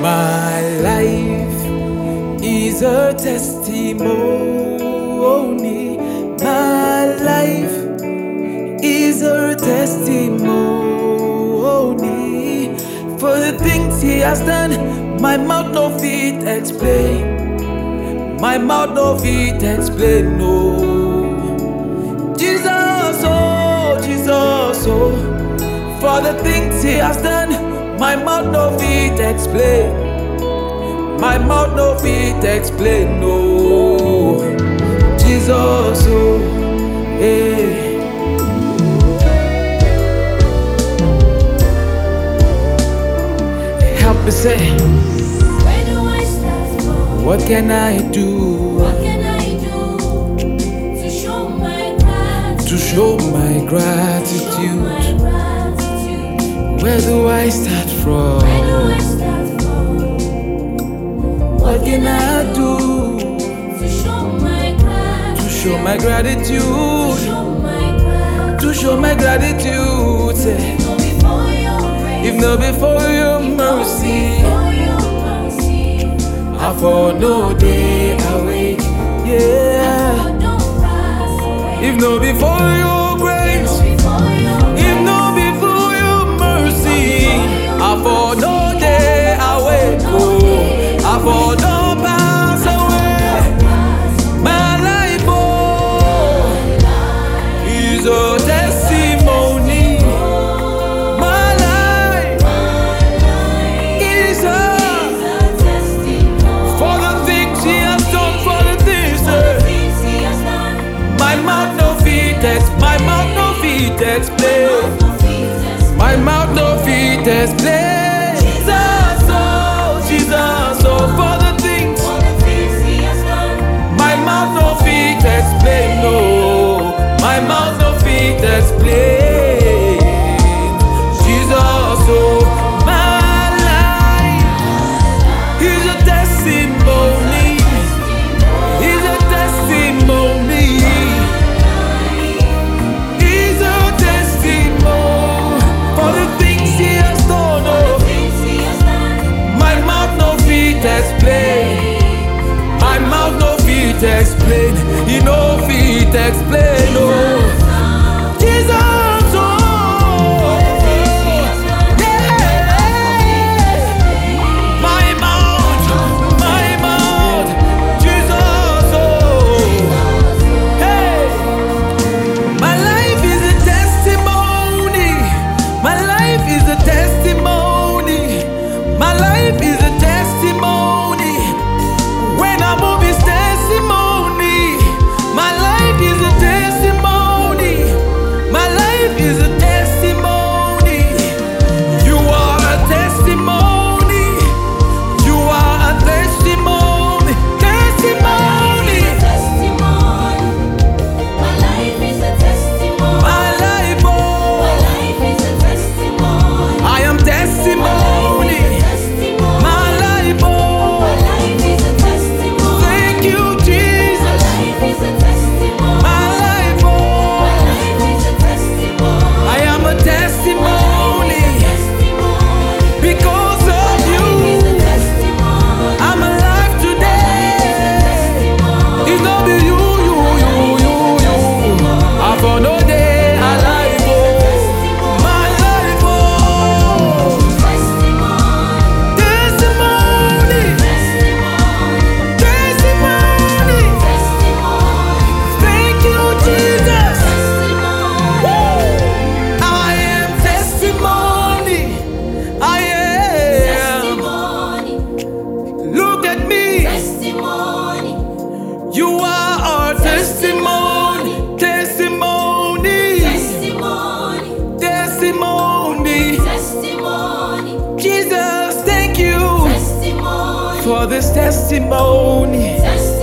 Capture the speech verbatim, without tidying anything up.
My life is a testimony. My life is a testimony. For the things He has done, my mouth no fit explain. My mouth no fit explain, no. Jesus, oh, Jesus, oh. For the things He has done, my mouth no fit explain. My mouth no fit explain, no. Jesus, oh, hey. Help me say, where do I start from? what can I do? What can I do to show my gratitude? To show my Show gratitude. my gratitude. Where do I start from? Where do I start from? What can I do to show my gratitude? to show my gratitude? Show my gratitude. To show my gratitude. Say, Go before your grace. if not before your mercy, Before your mercy. I for no day awake. Yeah. Oh, don't pass away. If not before your grace, Go before your if not before your mercy, I for no day awake. Oh, I for no pass away. My life, oh, is a testimony. My life is a for the things He has done, for the things that my mouth no fit ex, my mouth no fit explain. My mouth no fit explain. Jesus, oh, Jesus, oh, for the things my mouth no fit explain. No, my mouth no fit explain. Jesus, oh, my life is a testimony. Is a testimony. Is a testimony for the things He has done. Oh, my mouth no fit explain. My mouth no fit explain. He no fit explain. Oh, Jesus, oh, yeah. My mouth, my mouth, Jesus, oh, hey. My life is a testimony. My life is a testimony. My life is a testimony. When I move, it's testimony. My life is a testimony. My life is a testimony. You are a testimony. You are a testimony. Testimony. My life, oh, I am testimony. My life, oh, thank you, Jesus. My life, oh, I am a testimony. Because of you, I'm alive today. It's not be you, you, you, you, you. I for no day alive, oh. My life, oh, testimony, testimony. Thank you, Jesus. I am testimony. I am. Look at me. You are our testimony. Testimony. Testimony. Jesus, thank you for this testimony.